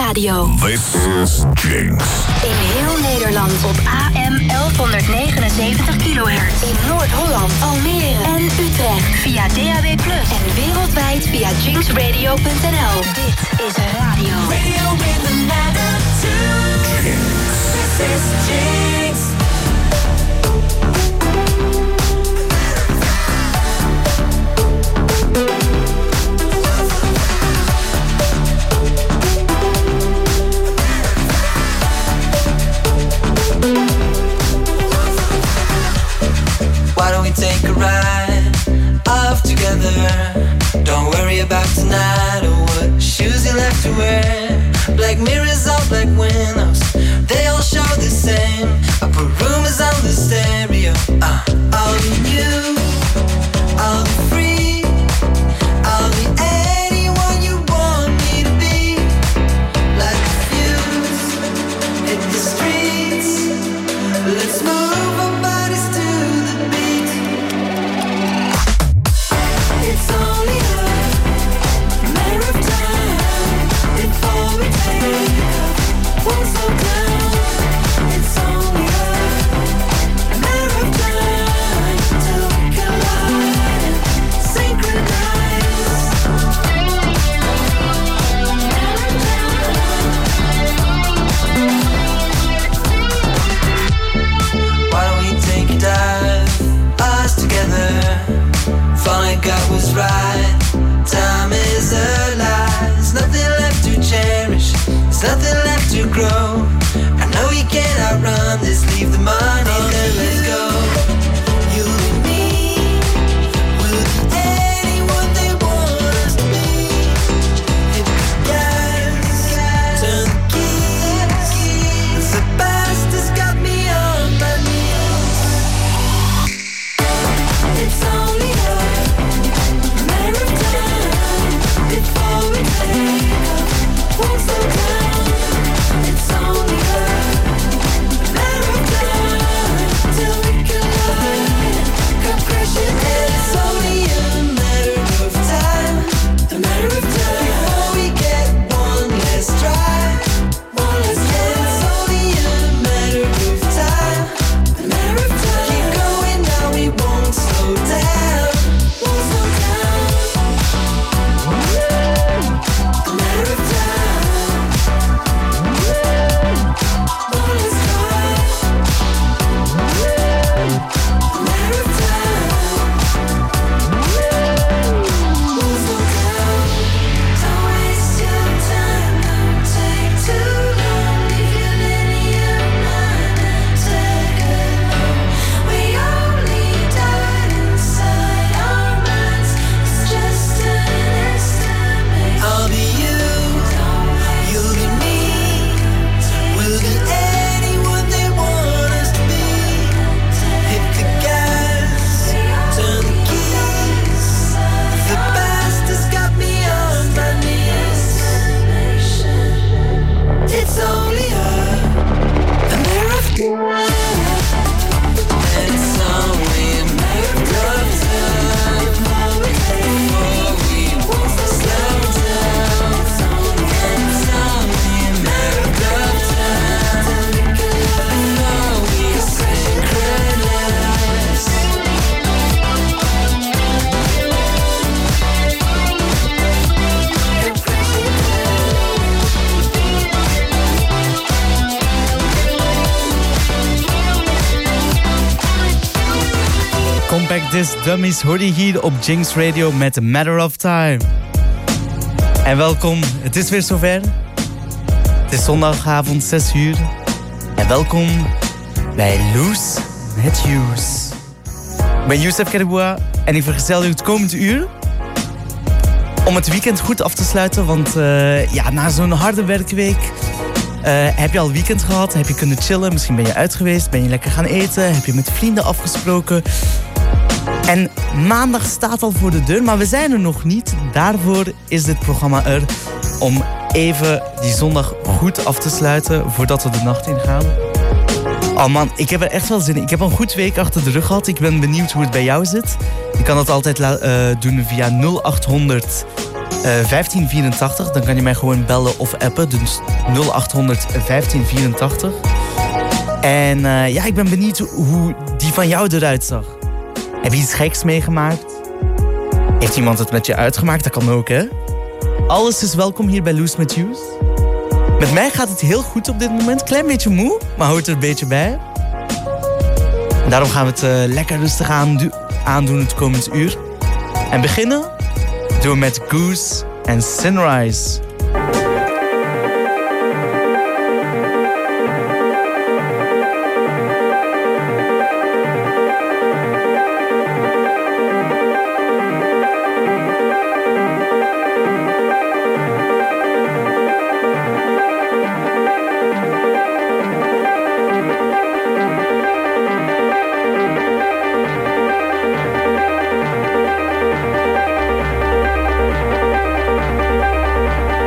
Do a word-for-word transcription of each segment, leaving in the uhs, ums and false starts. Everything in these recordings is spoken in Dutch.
radio. This is Jinx. In heel Nederland op A M elfhonderdnegenenzeventig kilohertz. In Noord-Holland, Almere en Utrecht. Via D A B plus. En wereldwijd via jinx radio punt n l. Dit is radio. Radio with an attitude. Jinx. This is Jinx. Why don't we take a ride off together? Don't worry about tonight or what shoes you left to wear. Black mirrors, all black windows, they all show the same. I put rumors on the stereo. uh, I'll be you, I'll be free, I'll be anyone you want me to be. Like a fuse, hit the streets. Let's move our bodies to the beat. It's only a matter of time before we take off. Won't slow down. It's only a matter of time till we collide and synchronize. Why don't we take a dive, us together? Falling gut was right. Time is a lie. There's nothing left to cherish. There's nothing left to grow. I know you can't outrun this. Leave the money, then let's go. You and me, we'll be anyone they want us to be. Hit the gas, turn the keys. The past has got me on my knees. It's only a matter of time before we take off. Won't slow down. It's only a matter of time till we collide. Come crashing in. It's only a matter of time, a matter of time before we get one last try. One last try. It's only a matter of time, a matter of time. Keep going now, we won't slow down. Won't slow down. A matter of time. One last try. A matter of time. Won't slow down. Don't waste your time. Don't take too long. Leave your linear mind and take it home. We only died inside our minds. It's just an estimate. I'll be you, you'll be me. We'll be anyone they want us to be. Hit the gas, turn the keys. The past has got me on my knees. It's only a, a matter of time. And it's only a matter of time before we won't slow down. And it's only a matter of time before we synchronize. Compact Disc Dummies hoorde je hier op Jinx Radio met A Matter of Time. En welkom, het is weer zover. Het is zondagavond zes uur. En welkom bij Loose met Youss. Ik ben Youssef Kerboua en ik vergezel u het komende uur om het weekend goed af te sluiten. Want uh, ja, na zo'n harde werkweek uh, heb je al weekend gehad. Heb je kunnen chillen, misschien ben je uit geweest. Ben je lekker gaan eten, heb je met vrienden afgesproken. En maandag staat al voor de deur, maar we zijn er nog niet. Daarvoor is dit programma er om even die zondag goed af te sluiten voordat we de nacht ingaan. Oh man, ik heb er echt wel zin in. Ik heb een goed week achter de rug gehad. Ik ben benieuwd hoe het bij jou zit. Je kan dat altijd la- uh, doen via nul acht honderd uh, vijftien vierentachtig. Dan kan je mij gewoon bellen of appen. Dus nul achthonderd vijftien vierentachtig. En uh, ja, ik ben benieuwd hoe die van jou eruit zag. Heb je iets geks meegemaakt? Heeft iemand het met je uitgemaakt? Dat kan ook, hè? Alles is welkom hier bij Loose Matthews. Met mij gaat het heel goed op dit moment. Klein beetje moe, maar houdt er een beetje bij. En daarom gaan we het uh, lekker rustig aando- aandoen het komend uur. En beginnen doen we met Goose en Sunrise. Thank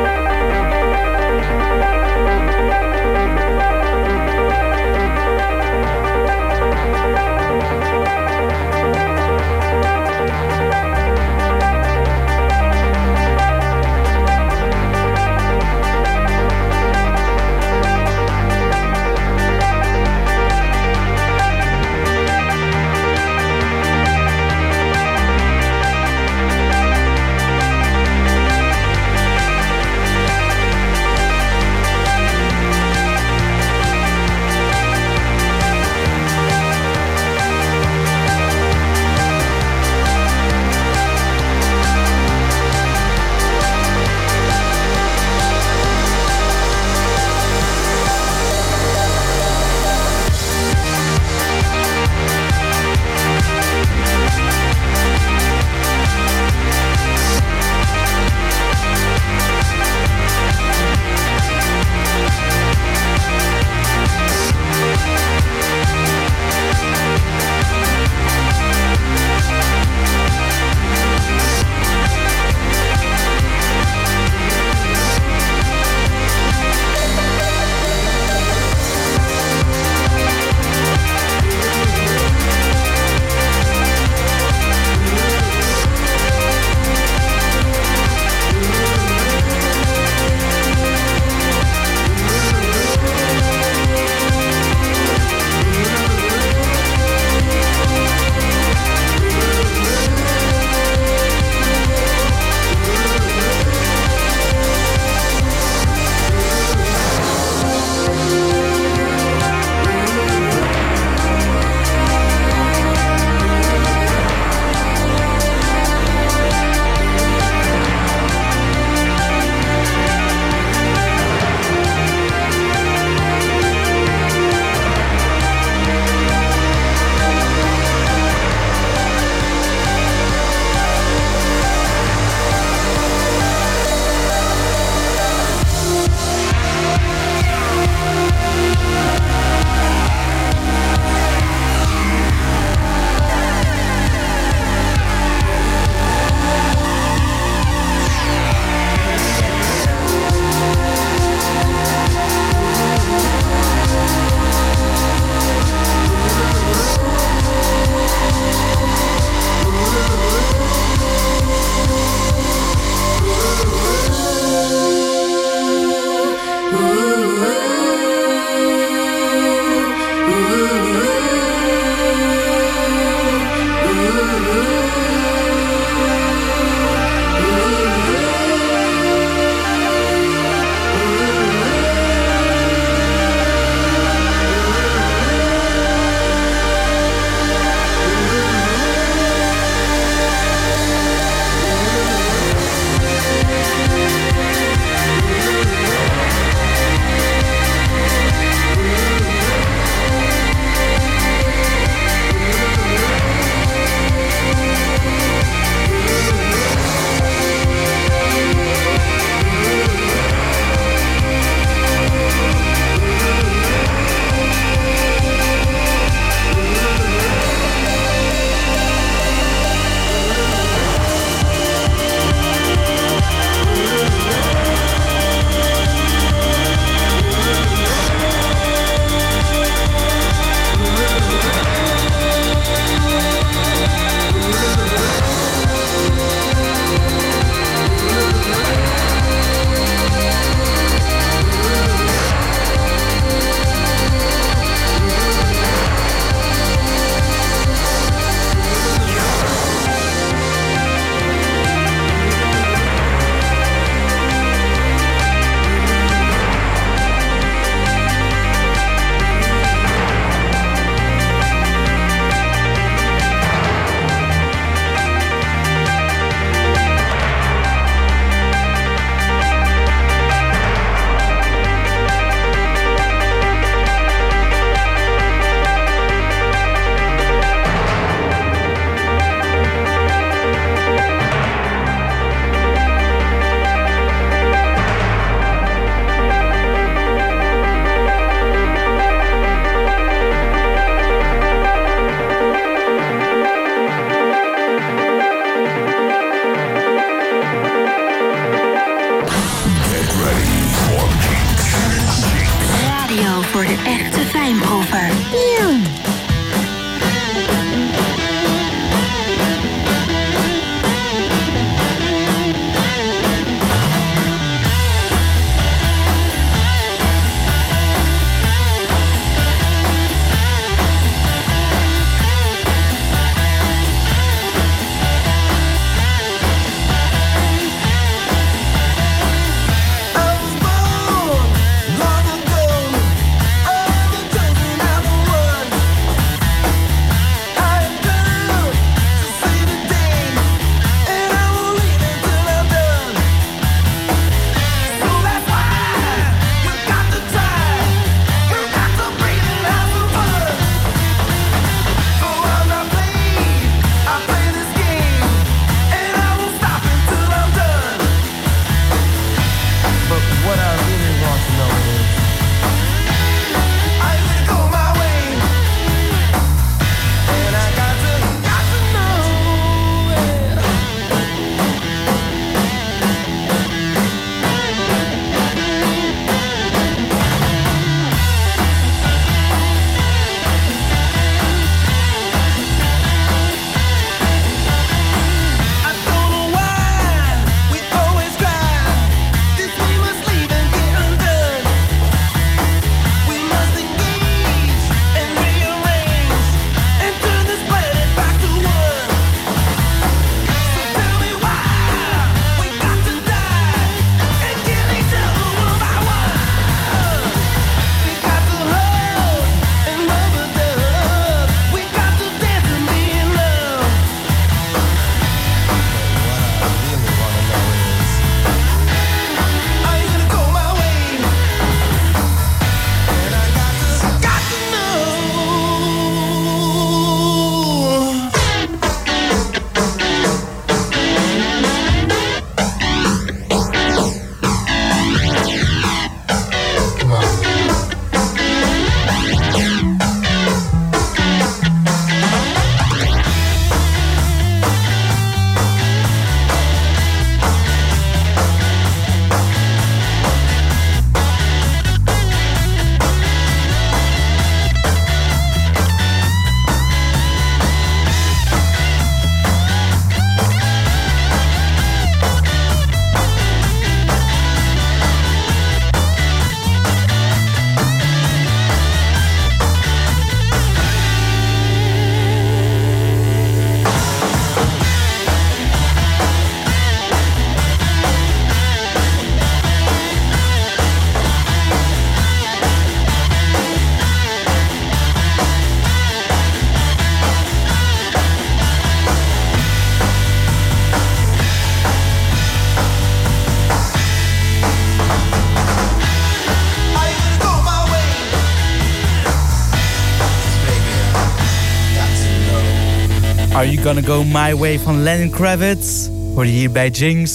Are You Gonna Go My Way van Lenny Kravitz. Hoor je hier bij Jinx.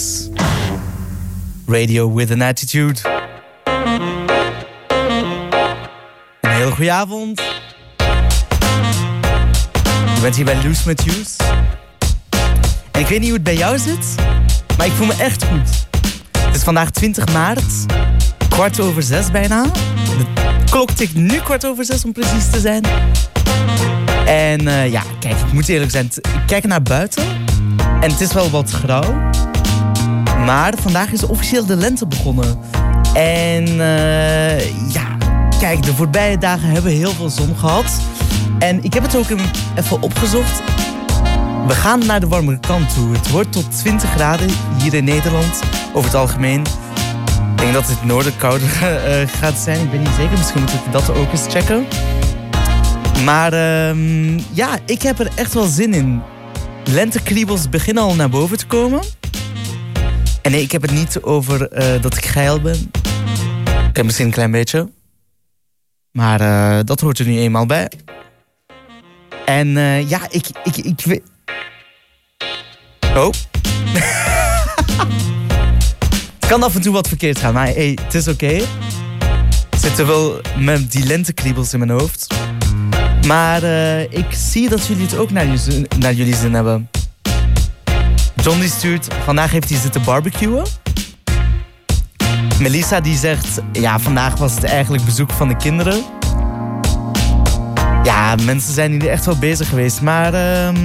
Radio with an Attitude. Een hele goede avond. Je bent hier bij Loose Met You's. En ik weet niet hoe het bij jou zit, maar ik voel me echt goed. Het is vandaag twintig maart, kwart over zes bijna. De klok tikt nu kwart over zes om precies te zijn. En uh, ja, kijk, ik moet eerlijk zijn. Ik kijk naar buiten en het is wel wat grauw. Maar vandaag is officieel de lente begonnen. En uh, ja, kijk, de voorbije dagen hebben we heel veel zon gehad. En ik heb het ook even opgezocht. We gaan naar de warmere kant toe. Het wordt tot twintig graden hier in Nederland, over het algemeen. Ik denk dat het noorden kouder uh, gaat zijn. Ik ben niet zeker, misschien moet ik dat ook eens checken. Maar uh, ja, ik heb er echt wel zin in. Lentekriebels beginnen al naar boven te komen. En nee, ik heb het niet over uh, dat ik geil ben. Ik heb misschien een klein beetje. Maar uh, dat hoort er nu eenmaal bij. En uh, ja, ik, ik, ik weet... Oh. Het kan af en toe wat verkeerd gaan, maar hey, het is oké. Okay. Er zitten wel met die lentekriebels in mijn hoofd. Maar uh, ik zie dat jullie het ook naar, je, naar jullie zin hebben. John die stuurt, vandaag heeft hij zitten barbecuen. Melissa die zegt, ja, vandaag was het eigenlijk bezoek van de kinderen. Ja, mensen zijn hier echt wel bezig geweest. Maar uh,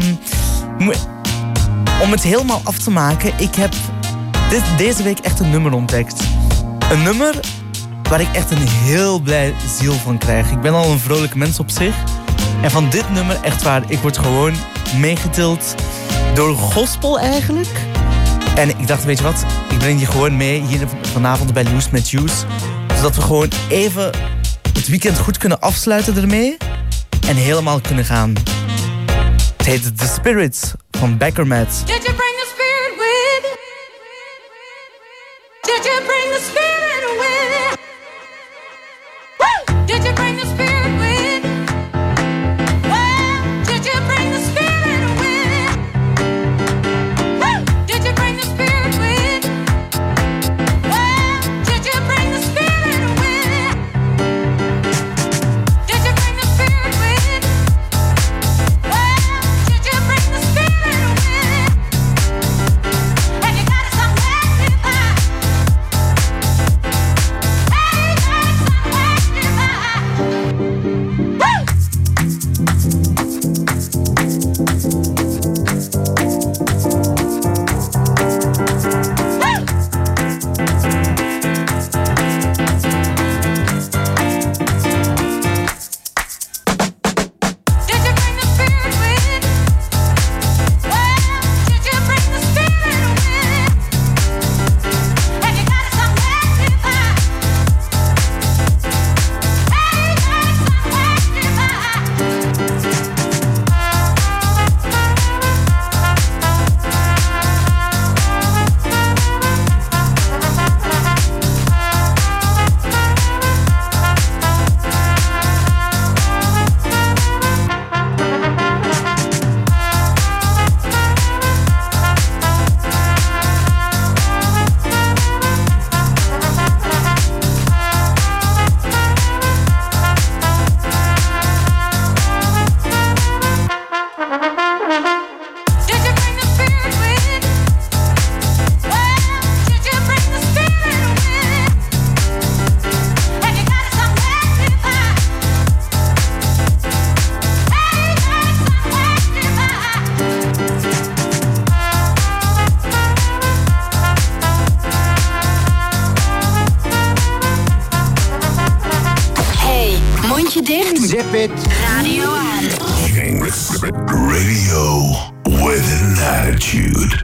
om het helemaal af te maken, ik heb dit, deze week echt een nummer ontdekt. Een nummer waar ik echt een heel blij ziel van krijg. Ik ben al een vrolijk mens op zich. En van dit nummer, echt waar, ik word gewoon meegetild door gospel eigenlijk. En ik dacht, weet je wat, ik breng je gewoon mee hier vanavond bij Loose Met You's. Zodat we gewoon even het weekend goed kunnen afsluiten ermee. En helemaal kunnen gaan. Het heet The Spirits van Beckermat. Did you bring the spirit with? Did you bring the spirit with? Woo! Did you bring the spirit with? Well, did you bring the spirit with? Woo! Did you bring the spirit with? Well, did you bring the spirit with? Did you bring the spirit with? Well, did you bring the spirit with? And you got it somewhere nearby. Hey, you got it somewhere nearby. Woo! Did you bring the spirit with? Well, did you bring the spirit with? And you got it somewhere nearby. Hey, you got it somewhere Did you bring the spirit with? Well, did you bring the spirit with? And you got it somewhere nearby. Hey, you got it somewhere nearby. Hey, mondje dicht. Zip it. Radio aan. Jinx Radio with an Attitude.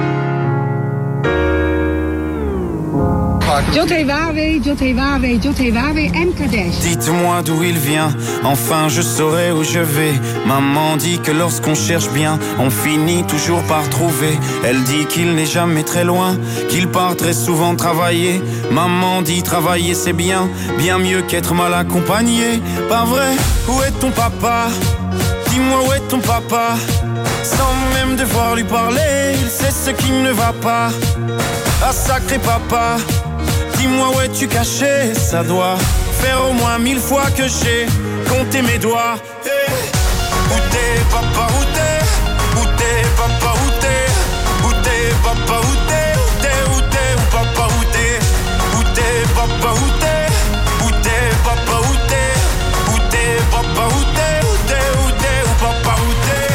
Jotewawe, Jotewawe, Jotewawe, M. Kadesh. Dites-moi d'où il vient, enfin je saurai où je vais. Maman dit que lorsqu'on cherche bien, on finit toujours par trouver. Elle dit qu'il n'est jamais très loin, qu'il part très souvent travailler. Maman dit travailler c'est bien, bien mieux qu'être mal accompagné. Pas vrai, où est ton papa? Dis-moi où est ton papa? Sans même devoir lui parler, il sait ce qui ne va pas. Ah sacré papa, dis-moi où es-tu caché? Ça doit faire au moins mille fois que j'ai compté mes doigts. Hey. Où t'es papa, où t'es? Où t'es papa, où t'es? Où t'es papa, où t'es? Où t'es, où t'es, où papa, où t'es? Où t'es papa, où t'es? Où t'es papa, où t'es? Où t'es papa, où t'es? Où t'es, où t'es, où papa, où t'es?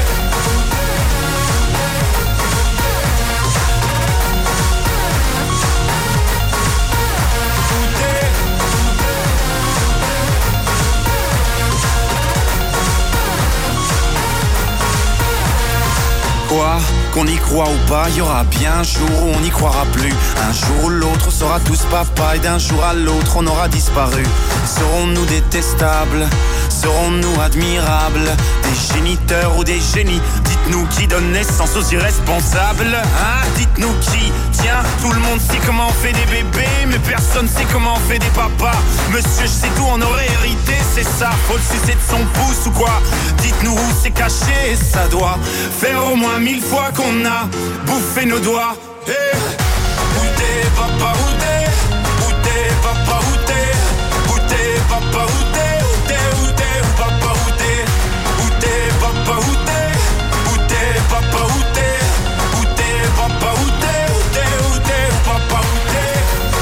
Quoi, qu'on y croit ou pas, il y aura bien un jour où on n'y croira plus. Un jour ou l'autre, on sera tous papa et d'un jour à l'autre, on aura disparu. Serons-nous détestables? Serons-nous admirables? Des géniteurs ou des génies? Dites-nous qui donne naissance aux irresponsables? Hein? Dites-nous qui? Tiens, tout le monde sait comment on fait des bébés, mais personne sait comment on fait des papas. Monsieur, je sais tout, on aurait hérité, c'est ça. Faut le sucer de son pouce ou quoi? Dites-nous où c'est caché, ça doit faire au moins mille fois qu'on a bouffé nos doigts. Hey. Où t'es papa, où t'es? Où t'es papa, où t'es? Où t'es papa, où t'es? Où t'es, où t'es, où papa, où t'es? Où t'es papa, où t'es? Où t'es papa, où t'es? Où t'es papa, où t'es? Où t'es, où t'es, où papa, où t'es?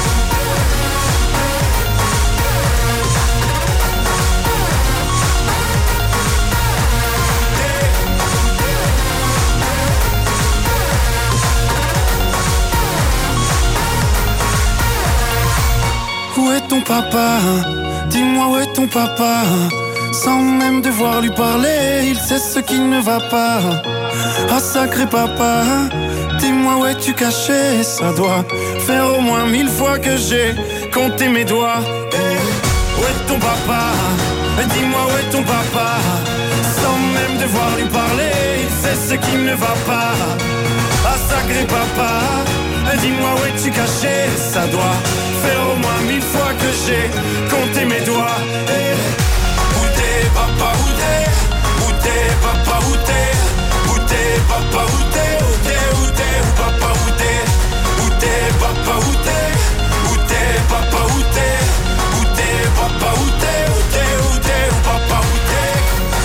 Où est ton papa? Dis-moi où est ton papa? Sans même devoir lui parler, il sait ce qui ne va pas. Ah sacré papa, dis-moi où es-tu caché? Ça doit faire au moins mille fois que j'ai compté mes doigts. Hey. Où est ton papa? Dis-moi où est ton papa? Sans même devoir lui parler, il sait ce qui ne va pas. Ah sacré papa, dis-moi où es-tu caché? Ça doit faire au moins mille fois que j'ai compté mes doigts. Hey. Où t'es papa, où t'es? Où t'es papa, où t'es? Où t'es papa, où t'es? Où t'es, où t'es, où papa, où t'es? Où t'es papa, où t'es? Où t'es papa, où t'es? Où t'es papa, où t'es? Où t'es, où t'es, où papa, où t'es?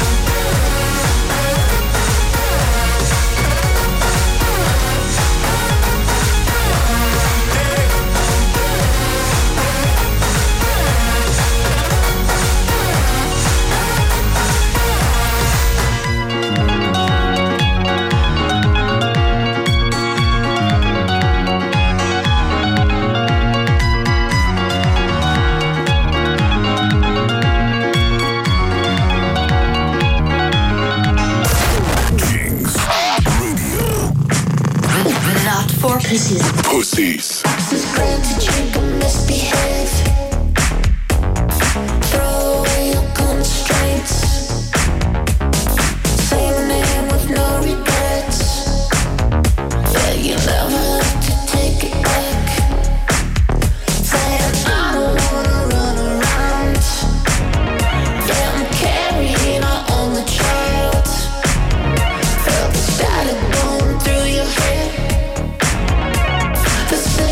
For pussies. Pussies. Granted, you can misbehave. Throw away your constraints. Say the name with no regrets. But you never have to take it back. Say I don't wanna run around. Yeah, I'm carrying our only child. Felt the static going through your head. The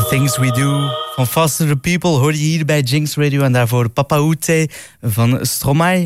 Things We Do van Faster the People hoor je hier bij Jinx Radio. En daarvoor Papa Ute van Stromae.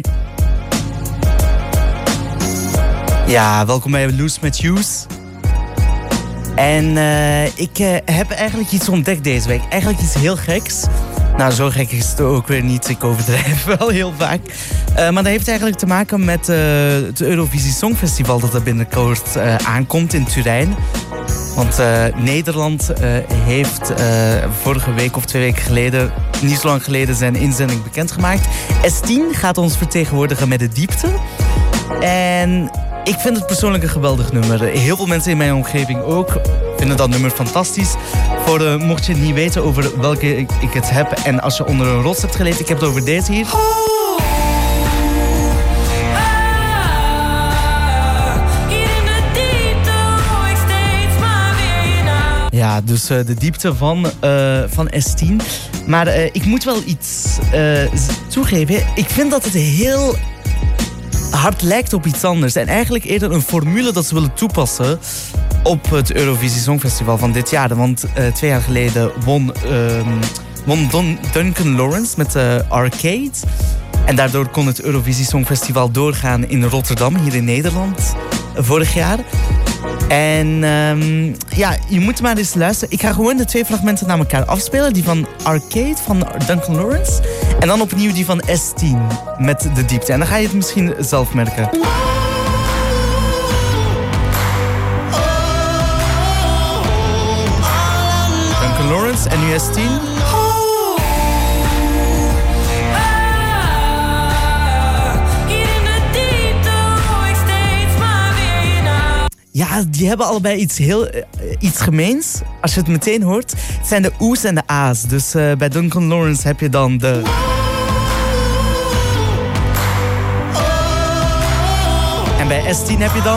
Ja, welkom bij Loose met Hughes. En uh, ik uh, heb eigenlijk iets ontdekt deze week. Eigenlijk iets heel geks. Nou, zo gek is het ook weer niet. Ik overdrijf wel heel vaak. Uh, maar dat heeft eigenlijk te maken met uh, het Eurovisie Songfestival dat er binnenkort uh, aankomt in Turijn. Want uh, Nederland uh, heeft uh, vorige week of twee weken geleden, niet zo lang geleden, zijn inzending bekendgemaakt. S tien gaat ons vertegenwoordigen met de diepte. En ik vind het persoonlijk een geweldig nummer. Heel veel mensen in mijn omgeving ook vinden dat nummer fantastisch. Voor uh, mocht je het niet weten over welke ik, ik het heb en als je onder een rots hebt geleefd, ik heb het over deze hier. Ja, dus uh, de diepte van, uh, van S tien. Maar uh, ik moet wel iets uh, toegeven. Ik vind dat het heel hard lijkt op iets anders. En eigenlijk eerder een formule dat ze willen toepassen op het Eurovisie Songfestival van dit jaar. Want uh, twee jaar geleden won, uh, won Don, Duncan Lawrence met uh, Arcade. En daardoor kon het Eurovisie Songfestival doorgaan in Rotterdam, hier in Nederland, vorig jaar. En um, ja, je moet maar eens luisteren. Ik ga gewoon de twee fragmenten naar elkaar afspelen. Die van Arcade, van Duncan Lawrence. En dan opnieuw die van S tien, met de diepte. En dan ga je het misschien zelf merken. Duncan Lawrence en nu S tien. Ja, die hebben allebei iets heel uh, iets gemeens. Als je het meteen hoort. Het zijn de oe's en de a's. Dus uh, bij Duncan Lawrence heb je dan de... En bij S tien heb je dan...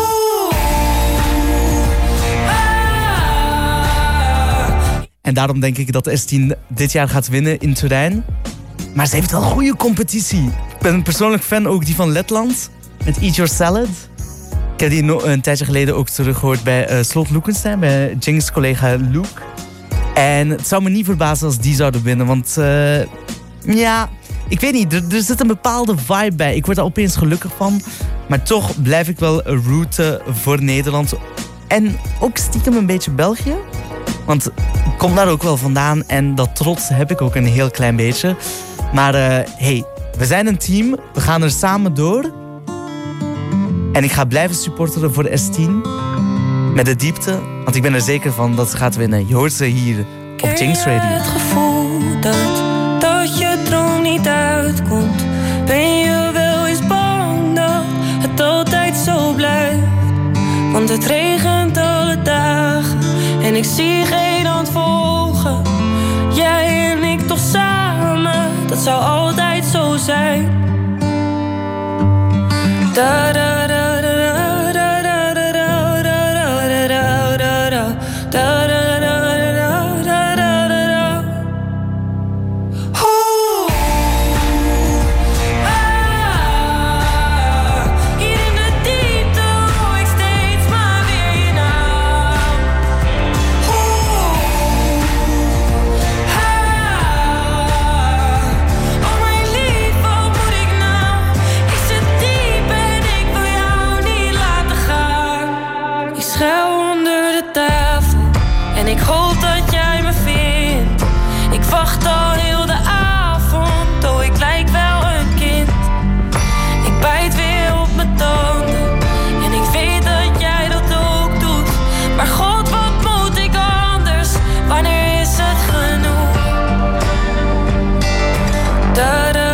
En daarom denk ik dat S tien dit jaar gaat winnen in Turijn. Maar ze heeft wel een goede competitie. Ik ben een persoonlijk fan ook die van Letland. Met Eat Your Salad. Ik heb die no- een tijdje geleden ook teruggehoord bij uh, Slot Loekenstein, bij Jinx' collega Luke. En het zou me niet verbazen als die zouden winnen, want uh, ja, ik weet niet, er, er zit een bepaalde vibe bij. Ik word daar opeens gelukkig van, maar toch blijf ik wel rooten voor Nederland. En ook stiekem een beetje België, want ik kom daar ook wel vandaan en dat trots heb ik ook een heel klein beetje. Maar uh, hey, we zijn een team, we gaan er samen door. En ik ga blijven supporteren voor S tien. Met de diepte. Want ik ben er zeker van dat ze gaat winnen. Je hoort ze hier op Jinx Radio. Het gevoel dat, dat je droom niet uitkomt. Ben je wel eens bang dat het altijd zo blijft? Want het regent alle dagen. En ik zie geen hand volgen. Jij en ik toch samen. Dat zou altijd zo zijn. Da da da. Ik hoop dat jij me vindt. Ik wacht al heel de avond. Oh, ik lijk wel een kind. Ik bijt weer op mijn tanden. En ik weet dat jij dat ook doet. Maar God, wat moet ik anders? Wanneer is het genoeg? Da da.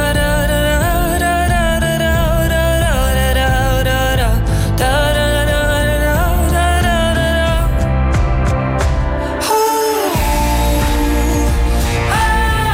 Ah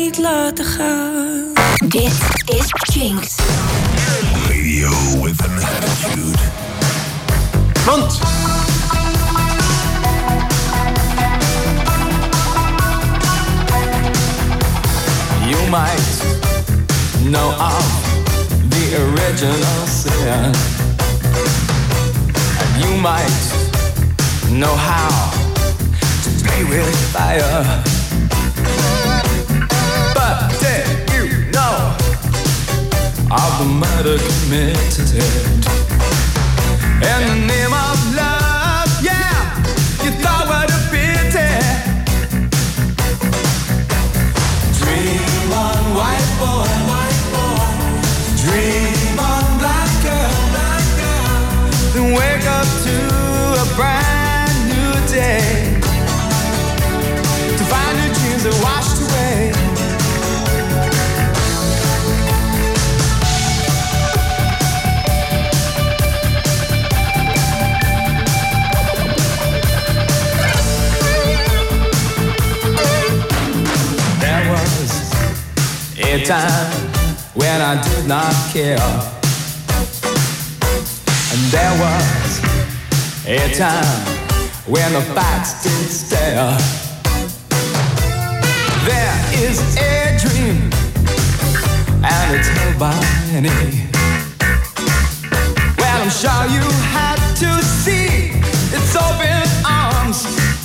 niet laten gaan. Dit is Jinx. Radio with an attitude. Want you might know of the original sin, and you might know how to play with fire. But did you know of the murder committed in the name of love? Yeah, you thought what a pity. Dream on, white boy, white boy. Dream on, black girl, black girl. Then wake up to a brand new day, to find your dreams that washed away. There was a time when I did not care, and there was a time when the facts did stare. There is a dream, and it's held by many. Well, I'm sure you had to see its open arms.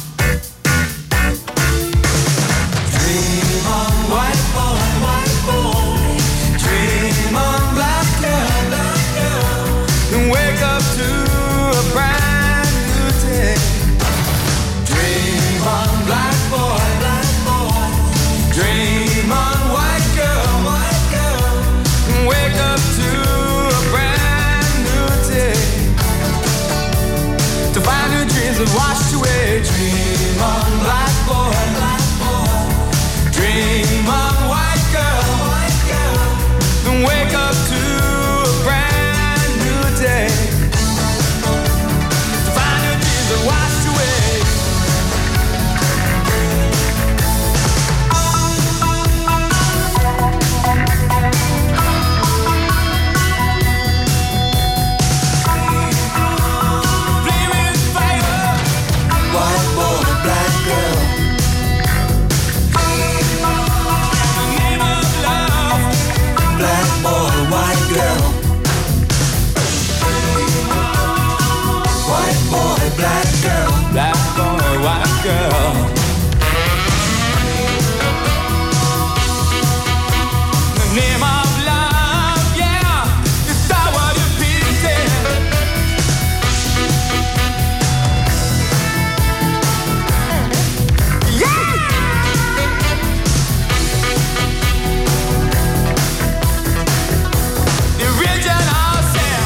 Dream on, white boy, white boy. Dream on, black girl, black girl. And wake up to a brand new day. Dream on, black boy, black boy. Dream on, white girl, white girl. And wake up to a brand new day, to find your dreams that washed away. Dream on, black boy, black boy. Dream on, white girl, white girl. Then wake up to a brand new day, to find your dreams that washed away. Flaming fire, white boy, black girl. In the name of love, black boy, white girl. White boy, black girl. Black boy, white girl. In the name of love, yeah, you saw what you did. Yeah. The original sin.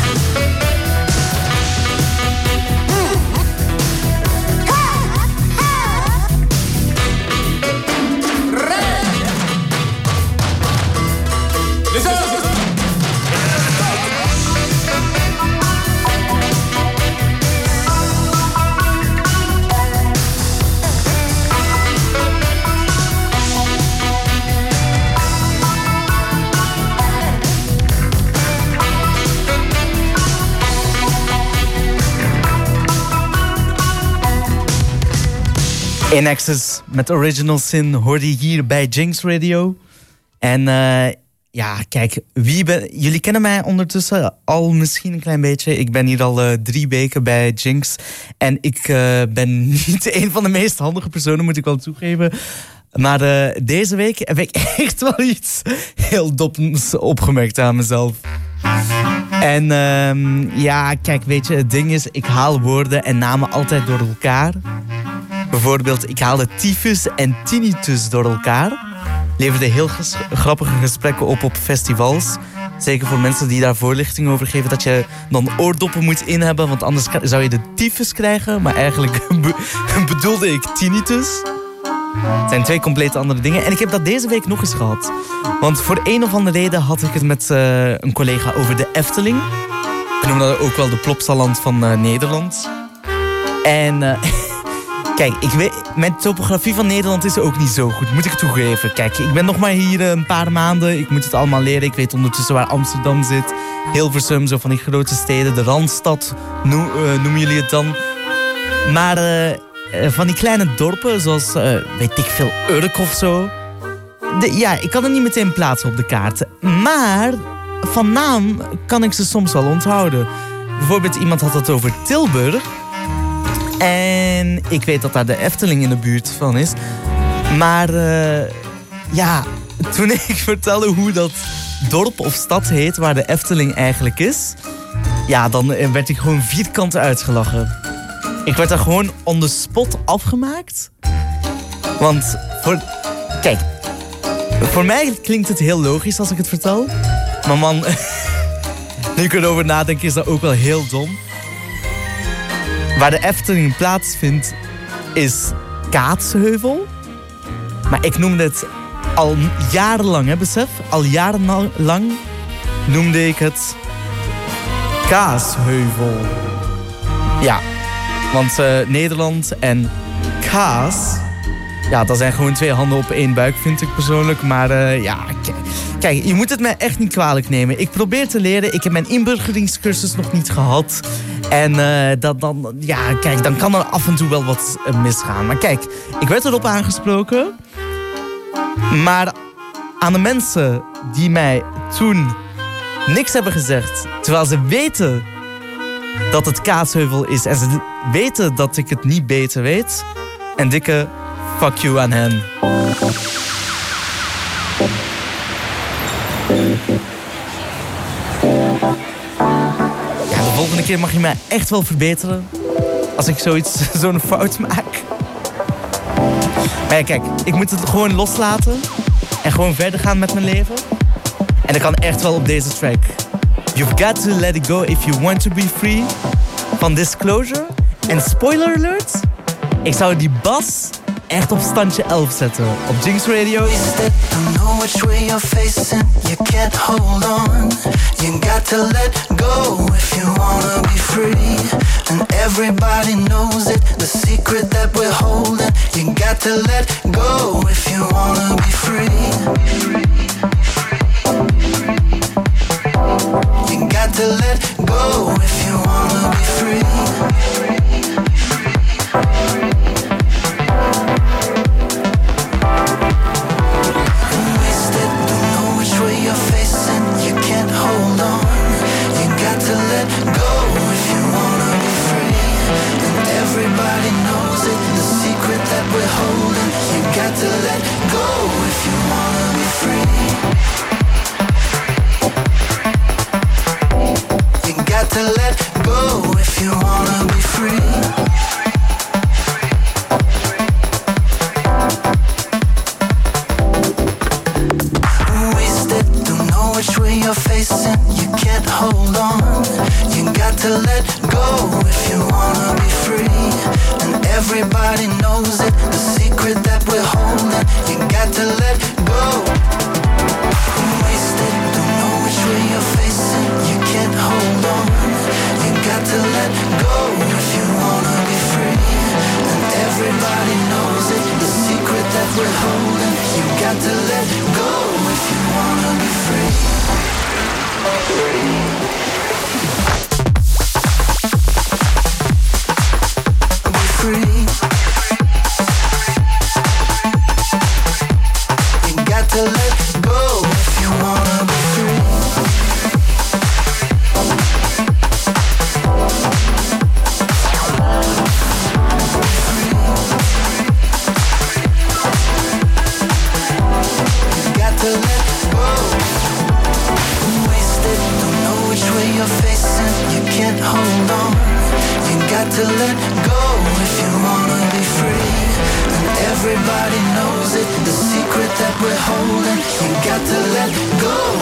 In Access met Original Sin hoorde je hier bij Jinx Radio. En uh, ja, kijk, wie ben, jullie kennen mij ondertussen al misschien een klein beetje. Ik ben hier al uh, drie weken bij Jinx. En ik uh, ben niet een van de meest handige personen, moet ik wel toegeven. Maar uh, deze week heb ik echt wel iets heel doms opgemerkt aan mezelf. En uh, ja, kijk, weet je, het ding is, ik haal woorden en namen altijd door elkaar. Bijvoorbeeld, ik haalde tyfus en tinnitus door elkaar. Leverde heel ges- grappige gesprekken op op festivals. Zeker voor mensen die daar voorlichting over geven, dat je dan oordoppen moet in hebben, want anders zou je de tyfus krijgen. Maar eigenlijk be- bedoelde ik tinnitus. Het zijn twee compleet andere dingen. En ik heb dat deze week nog eens gehad. Want voor een of andere reden had ik het met uh, een collega over de Efteling. We noemen dat ook wel de Plopsaland van uh, Nederland. En uh, Kijk, ik weet, mijn topografie van Nederland is ook niet zo goed, moet ik toegeven. Kijk, ik ben nog maar hier een paar maanden. Ik moet het allemaal leren. Ik weet ondertussen waar Amsterdam zit. Hilversum, zo van die grote steden. De Randstad noem, uh, noemen jullie het dan. Maar uh, van die kleine dorpen, zoals, uh, weet ik veel, Urk of zo. De, ja, ik kan het niet meteen plaatsen op de kaart. Maar van naam kan ik ze soms wel onthouden. Bijvoorbeeld iemand had het over Tilburg. En ik weet dat daar de Efteling in de buurt van is. Maar uh, ja, toen ik vertelde hoe dat dorp of stad heet waar de Efteling eigenlijk is, ja, dan werd ik gewoon vierkant uitgelachen. Ik werd daar gewoon on the spot afgemaakt. Want voor... Kijk, voor mij klinkt het heel logisch als ik het vertel. Maar man, nu ik erover nadenk is dat ook wel heel dom. Waar de Efteling plaatsvindt is Kaatsheuvel. Maar ik noemde het al jarenlang, hè, besef? Al jarenlang noemde ik het Kaasheuvel. Ja, want uh, Nederland en kaas, ja, dat zijn gewoon twee handen op één buik, vind ik persoonlijk. Maar uh, ja, k- kijk, je moet het mij echt niet kwalijk nemen. Ik probeer te leren. Ik heb mijn inburgeringscursus nog niet gehad. En uh, dat, dan, ja, kijk, dan kan er af en toe wel wat uh, misgaan. Maar kijk, ik werd erop aangesproken. Maar aan de mensen die mij toen niks hebben gezegd, terwijl ze weten dat het Kaasheuvel is en ze weten dat ik het niet beter weet, een dikke fuck you aan hen. Ja, de volgende keer mag je mij echt wel verbeteren als ik zoiets, zo'n fout maak. Maar ja, kijk, ik moet het gewoon loslaten en gewoon verder gaan met mijn leven. En dat kan echt wel op deze track. You've got to let it go if you want to be free. Van Disclosure. En spoiler alert, ik zou die bas echt op standje elf zetten. Op Jinx Radio. Don't know which way you're facing, you can't hold on. You got to let go if you wanna be free. And everybody knows it, the secret that we're holding. You got to let go if you wanna be free. You got to let go if you wanna be free. Everybody knows it, the secret that we're holding. You got to let go if you wanna be free. You got to let go if you wanna be free. Wasted, don't know which way you're facing. You can't hold on. You got to let go if you wanna be free. And everybody knows it, the secret that we're holding. You got to let go. Wasted, don't know which way you're facing. You can't hold on. You got to let go if you wanna be free. And everybody knows it, the secret that we're holding. You got to let go if you wanna be free. Free. You got to let go if you wanna be free. You got to let go. Wasted, don't know which way you're facing. You can't hold on. You got to let go if you wanna be free. And everybody knows it, the secret that we're holding. You got to let go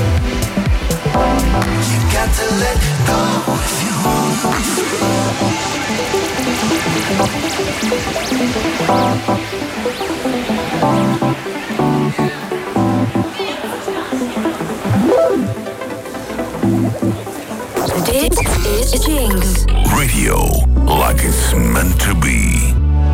You got to let go if you want to be Dit is Jinx. Radio, like it's meant to be.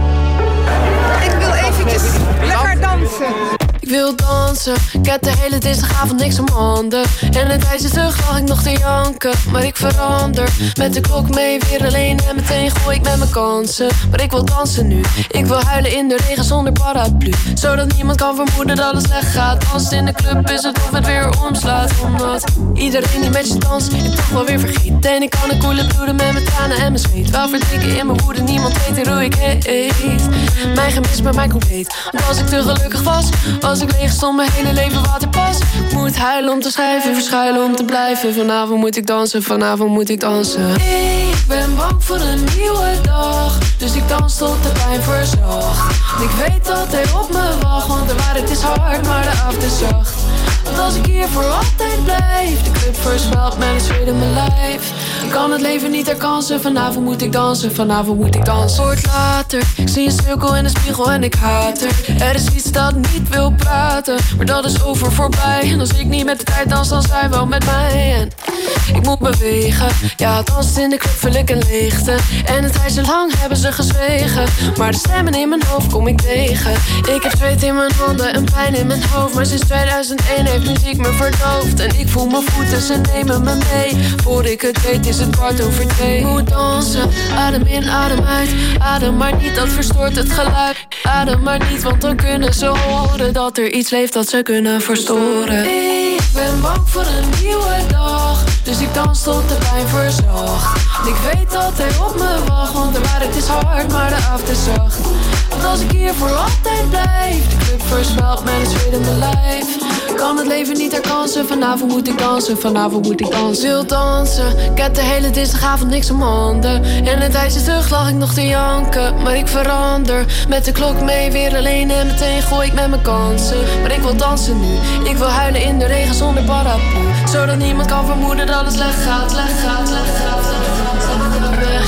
Ik wil eventjes lekker dansen. Ik wil dansen, ik heb de hele dinsdagavond niks om handen. En een tijdje terug lag ik nog te janken. Maar ik verander, met de klok mee weer alleen. En meteen gooi ik met mijn kansen. Maar ik wil dansen nu, ik wil huilen in de regen zonder paraplu. Zodat niemand kan vermoeden dat het slecht gaat. Als het in de club is het of het weer omslaat. Omdat iedereen die met je danst, ik toch wel weer vergeet. En ik kan een koele bloeden met mijn tranen en mijn zweet. Wel verdrinken in mijn woede, niemand weet hoe ik heet. Mijn gemis bij mij compleet. Want als ik te gelukkig was, als ik leeg stond, mijn hele leven waterpas. Ik moet huilen om te schrijven, verschuilen om te blijven. Vanavond moet ik dansen, vanavond moet ik dansen. Ik ben bang voor een nieuwe dag, dus ik dans tot de pijn verzacht. Ik weet dat hij op me wacht, want de waarheid is hard, maar de avond is zacht. Want als ik hier voor altijd blijf, de club versmelt met een zweet in mijn lijf. Ik kan het leven niet herkansen, vanavond moet ik dansen, vanavond moet ik dansen. Wordt later, ik zie een cirkel in de spiegel en ik haat er. Er is iets dat niet wil praten, maar dat is over voorbij. En als ik niet met de tijd dans, dan zij wel met mij. En ik moet bewegen, ja, dansen in de club vul ik een leegte. En een tijdje lang hebben ze gezwegen, maar de stemmen in mijn hoofd kom ik tegen. Ik heb zweet in mijn handen en pijn in mijn hoofd, maar sinds tweeduizend één heeft muziek me verdoofd. En ik voel mijn voeten, ze nemen me mee. Voor ik het weet is het kwart over twee. Ik moet dansen, adem in, adem uit. Adem maar niet, dat verstoort het geluid. Adem maar niet, want dan kunnen ze horen dat er iets leeft dat ze kunnen verstoren. Ik ben bang voor een nieuwe dag, dus ik dans tot de pijn verzacht. Ik weet dat hij op me wacht, want de waarheid is hard, maar de avond is zacht. Want als ik hier voor altijd blijf, de club versmelt met een zweet in mijn lijf. Ik kan het leven niet herkansen, vanavond moet ik dansen, vanavond moet ik dansen. Wil dansen, ik heb de hele dinsdagavond niks om handen. En een tijdje terug lag ik nog te janken, maar ik verander. Met de klok mee weer alleen en meteen gooi ik met mijn kansen. Maar ik wil dansen nu, ik wil huilen in de regen zonder paraplu. Zodat niemand kan vermoeden dat het slecht gaat, slecht gaat, slecht gaat, slecht gaat, slecht gaat weg.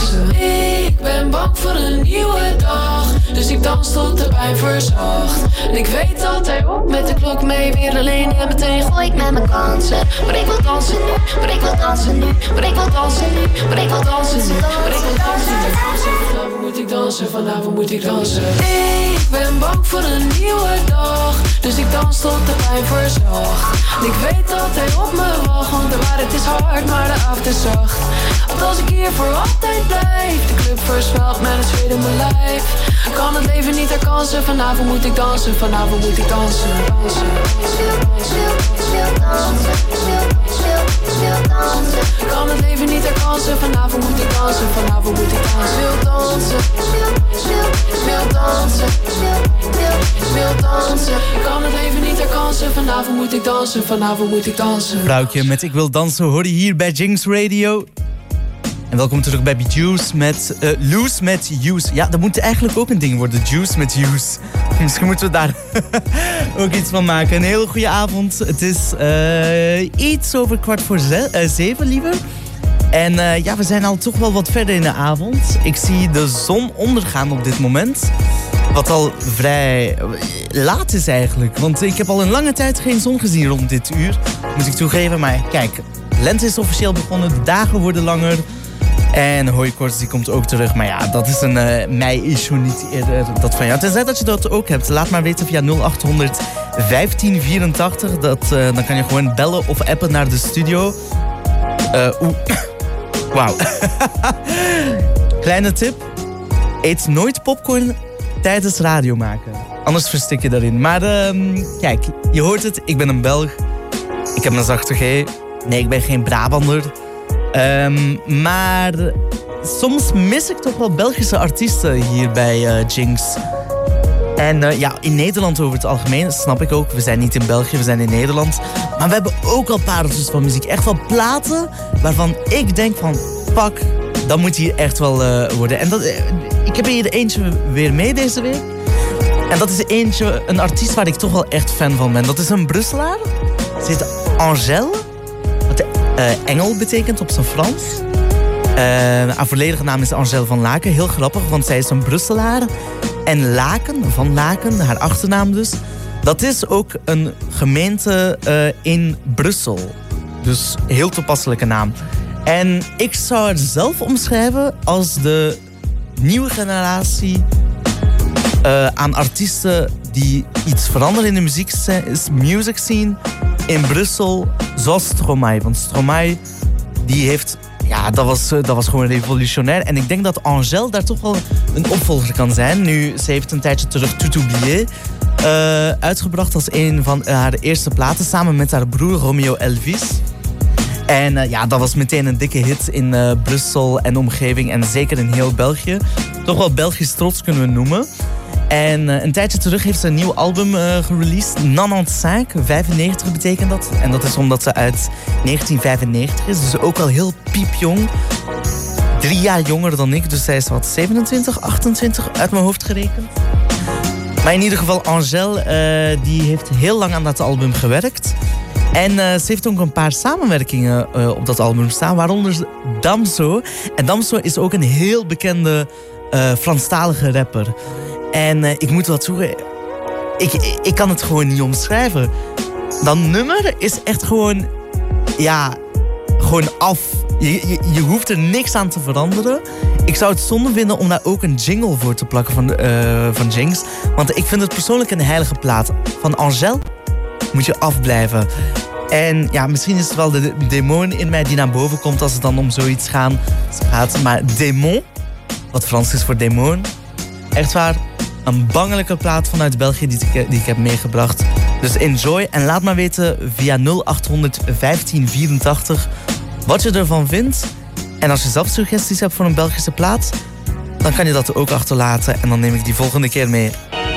Ik ben bang voor een nieuwe dag, dus ik dans tot de pijn verzacht. En ik weet dat hij op met de klok mee weer alleen en meteen gooi ik met mijn kansen. Maar ik wil dansen nu, maar ik wil dansen nu, maar ik wil dansen nu, maar ik wil dansen nu, maar ik wil dansen nu. Vanavond moet ik dansen, vanavond moet ik dansen. Ik ben bang voor een nieuwe dag, dus ik dans tot de pijn verzacht. En ik weet dat hij op me wacht, want de waarheid is hard, maar de avond is zacht. Want als ik hier voor altijd blijf, de club versmelt met een zweet in mijn lijf. Ik kan het leven niet herkansen, vanavond moet ik dansen, vanavond moet ik dansen, dansen, ik kan het leven niet herkansen, vanavond moet ik dansen, vanavond moet ik dansen. Wil dansen, wil dansen, wil dansen. Ik kan het leven niet herkansen, vanavond moet ik dansen, vanavond moet ik dansen. Vrouwtje met Ik Wil Dansen hoor je hier bij Jinx Radio. En welkom terug bij Juice met uh, Loose met Use. Ja, dat moet eigenlijk ook een ding worden. Juice met Use. Misschien moeten we daar ook iets van maken. Een hele goede avond. Het is uh, iets over kwart voor ze- uh, zeven, liever. En uh, ja, we zijn al toch wel wat verder in de avond. Ik zie de zon ondergaan op dit moment. Wat al vrij laat is eigenlijk. Want ik heb al een lange tijd geen zon gezien rond dit uur. Moet ik toegeven. Maar kijk, lente is officieel begonnen. De dagen worden langer. En hooikoorts die komt ook terug. Maar ja, dat is een uh, mei-issue, niet eerder dat van jou. Tenzij dat je dat ook hebt. Laat maar weten via nul acht honderd vijftien vierentachtig. Dat, uh, dan kan je gewoon bellen of appen naar de studio. Uh, Oeh. Wauw. Kleine tip. Eet nooit popcorn tijdens radio maken. Anders verstik je daarin. Maar uh, kijk, je hoort het. Ik ben een Belg. Ik heb een zachte G. Nee, ik ben geen Brabander. Um, maar soms mis ik toch wel Belgische artiesten hier bij uh, Jinx. En uh, ja, in Nederland over het algemeen, snap ik ook. We zijn niet in België, we zijn in Nederland. Maar we hebben ook al pareltjes van muziek. Echt wel platen waarvan ik denk van... Fuck, dat moet hier echt wel uh, worden. En dat, uh, ik heb hier eentje weer mee deze week. En dat is eentje, een artiest waar ik toch wel echt fan van ben. Dat is een Brusselaar. Ze heet Angèle, wat uh, engel betekent op zijn Frans. Uh, haar volledige naam is Angèle van Laken. Heel grappig, want zij is een Brusselaar. En Laken, van Laken, haar achternaam dus, dat is ook een gemeente uh, in Brussel. Dus heel toepasselijke naam. En ik zou het zelf omschrijven als de nieuwe generatie uh, aan artiesten die iets veranderen in de muziek music scene in Brussel, zoals Stromae. Want Stromae, die heeft, ja, dat was, dat was gewoon revolutionair. En ik denk dat Angèle daar toch wel een opvolger kan zijn. Nu, ze heeft een tijdje terug Tout oublié uh, uitgebracht als een van haar eerste platen, samen met haar broer Romeo Elvis. En uh, ja, dat was meteen een dikke hit in uh, Brussel en omgeving en zeker in heel België. Toch wel Belgisch trots kunnen we noemen. En uh, een tijdje terug heeft ze een nieuw album uh, gereleased. negenennegentig, vijfennegentig betekent dat. En dat is omdat ze uit negentien vijfennegentig is. Dus ook al heel piepjong. Drie jaar jonger dan ik. Dus zij is wat zevenentwintig, achtentwintig uit mijn hoofd gerekend. Maar in ieder geval Angèle, uh, die heeft heel lang aan dat album gewerkt. En uh, ze heeft ook een paar samenwerkingen uh, op dat album staan. Waaronder Damso. En Damso is ook een heel bekende uh, Franstalige rapper. En uh, ik moet wat zoeken. Ik, ik, ik kan het gewoon niet omschrijven. Dat nummer is echt gewoon... Ja, gewoon af. Je, je, je hoeft er niks aan te veranderen. Ik zou het zonde vinden om daar ook een jingle voor te plakken van, uh, van Jinx. Want ik vind het persoonlijk een heilige plaat. Van Angèle moet je afblijven. En ja, misschien is het wel de demon in mij die naar boven komt als het dan om zoiets gaan, gaat. Maar Démon, wat Frans is voor demon, echt waar, een bangelijke plaat vanuit België die ik, die ik heb meegebracht. Dus enjoy en laat maar weten via nul achthonderd vijftien vierentachtig wat je ervan vindt. En als je zelf suggesties hebt voor een Belgische plaat, dan kan je dat ook achterlaten en dan neem ik die volgende keer mee.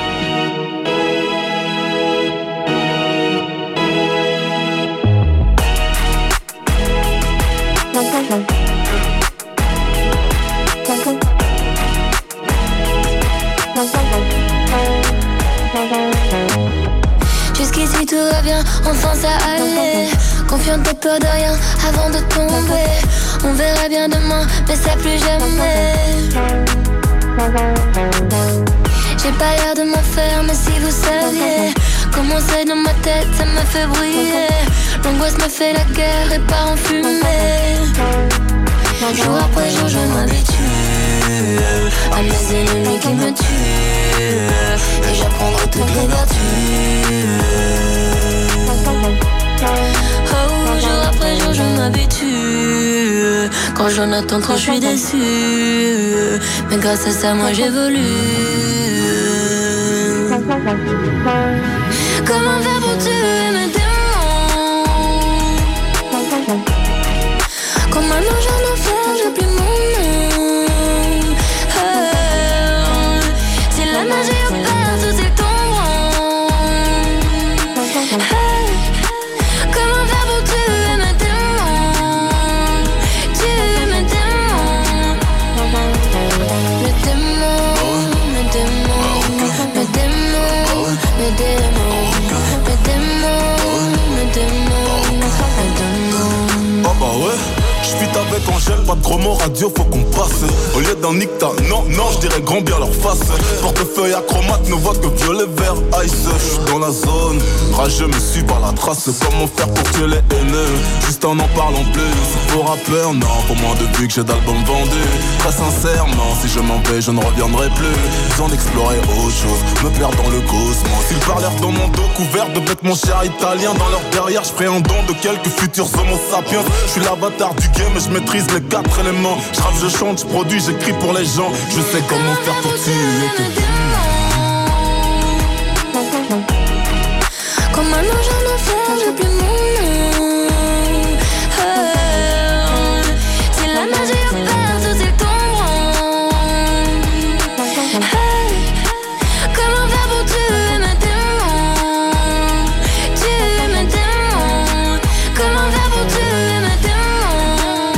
Jusqu'ici tout va bien, enfin ça allait. Confiante, t'as peur de rien avant de tomber. On verra bien demain, mais ça plus jamais. J'ai pas l'air de m'en faire, mais si vous saviez comment c'est dans ma tête, ça me fait briller. L'angoisse me fait la guerre et part en fumée. Jour après jour, je m'habitue à mes ennemis qui me tuent. Et j'apprendrai toutes les vertus. Oh, jour après jour, je m'habitue. Quand j'en attends trop, je suis déçue. Mais grâce à ça, moi j'évolue. Comment faire pour tuer mes démons? Quand maintenant j'en ai fait, j'ai plus mon nom. Oh, si la magie opère, tout est tombant. Hey, comment faire pour tuer mes démons? Tuer mes démons. Mes démons, mes démons, mes démons, mes démons, mes démons, mes démons, mes démons. Ah bah ouais, j'fuite avec Angèle, pas de gros mots radio, faut qu'on passe. Au lieu d'un nick, t'as non, non, j'dirais grand bien leur face. Portefeuille acromate, ne voit que violet, vert, ice. J'suis dans la zone, rageux me suis par la trace. Comment faire pour tuer les haineux, juste en en parlant plus. C'est pour rappeur, non, pour moi depuis que j'ai d'albums vendus. Très sincèrement, si je m'en vais, je ne reviendrai plus. Besoin d'explorer autre chose, me perdre dans le cosmos. Ils parlèrent dans mon dos couvert de bêtes, mon cher italien. Dans leur derrière, j'ferai un don de quelques futurs homo sapiens. J'suis l'avatar du game et je maîtrise les quatre éléments. J'rappe, je chante, j'produis, j'écris pour les gens. Je sais comment faire pour tuer tes démons. Quand maintenant j'en ai fait, j'ai plus mon nom. Oh, si la magie opère, tout est tombant. Hey, comment faire pour tuer mes démons? Tuer mes démons. Comment faire pour tuer mes démons?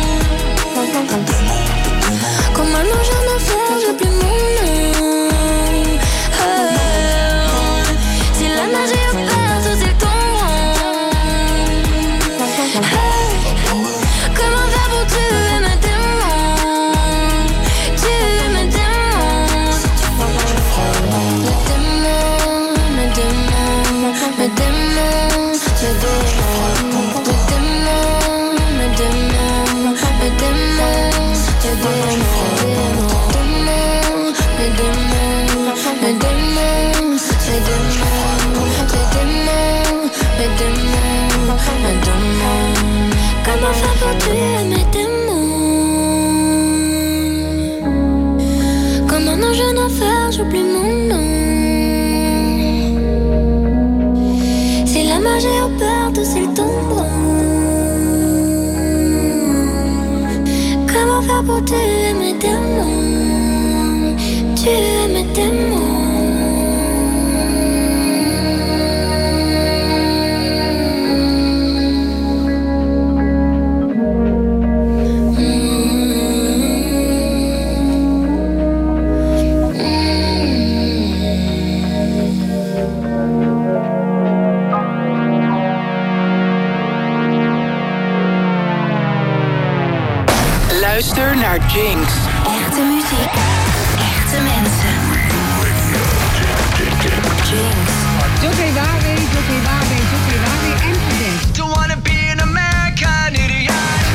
Quand maintenant j'en ai fait, j'ai plus mon nom. Comment faire pour tuer mes démons? Tuer mes démons. Mes démons, mes démons, mes démons, mes démons, mes démons, mes démons, mes démons, mes démons, mes démons, mes démons, mes démons, mes démons, mes démons. Comment faire pour tuer mes démons? Comme un ange en enfer, j'oublie mon nom. Si la magie opère, tout c'est le tombeau. Comment faire pour tuer mes démons? Tuer mes démons. Luister naar Jinx. Echte muziek, echte mensen. Jinx. Jockey Wawe, Jockey Wawe, Jockey Wawe en Cadent. Don't wanna be an American idiot.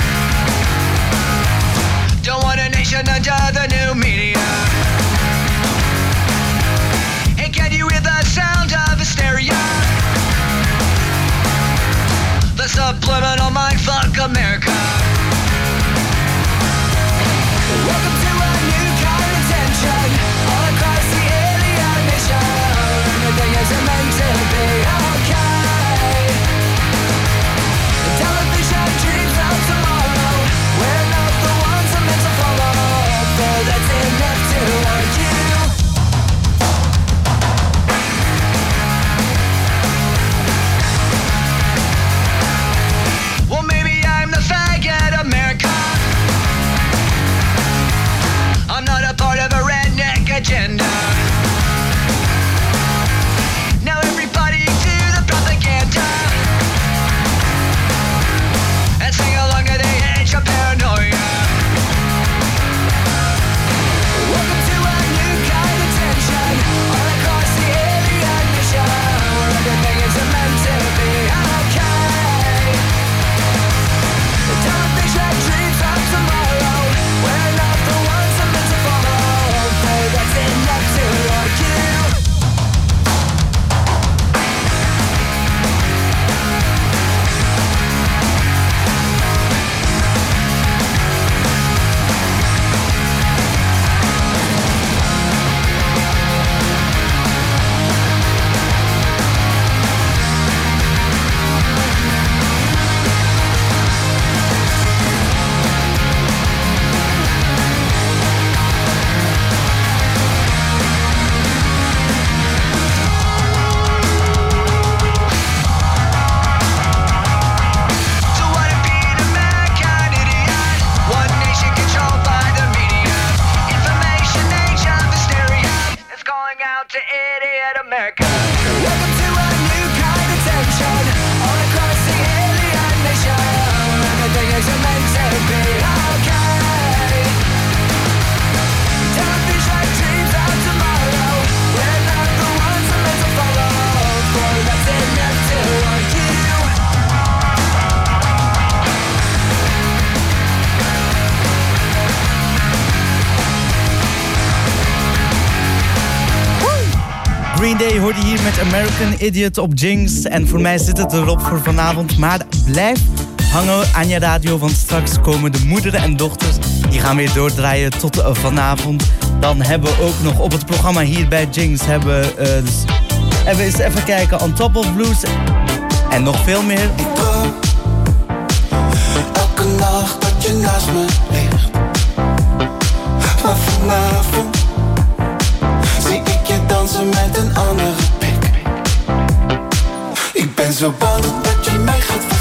Don't want a nation under the new media. Hey, can you hear the sound of hysteria? The subliminal mindfuck America. Welcome to a new kind of tension all across the alien nation. Everything isn't meant to be okay. The television dreams of tomorrow. We're not the ones I'm meant to follow, but that's enough to argue. Well, maybe I'm the faggot America. I'm not a part of a redneck agenda. Now everybody do the propaganda and sing along to the age of paranoia. Welcome to a new kind of tension all across the alien mission, where everything is meant to be okay. The television dreams of tomorrow. We're not the ones I'm meant to follow, but that's enough to argue. Don't wanna be an American idiot. One nation controlled by the media. Information age of hysteria. It's calling out to idiot America. Welcome to a new kind of tension all across the alien nation, where everything is meant to be okay. Television dreams of tomorrow. We're not the ones I'm meant to follow, but that's enough to argue. Green Day hoorde hier met American Idiot op Jinx. En voor mij zit het erop voor vanavond. Maar blijf hangen aan je radio, want straks komen de moederen en dochters. Die gaan weer doordraaien tot uh, vanavond. Dan hebben we ook nog op het programma hier bij Jinx... hebben we uh, dus, even, eens even kijken, On Top of Blues. En nog veel meer. Ik droom elke nacht dat je naast me ligt. Maar vanavond zie ik je dansen met een andere pik. Ik ben zo bang dat je mij gaat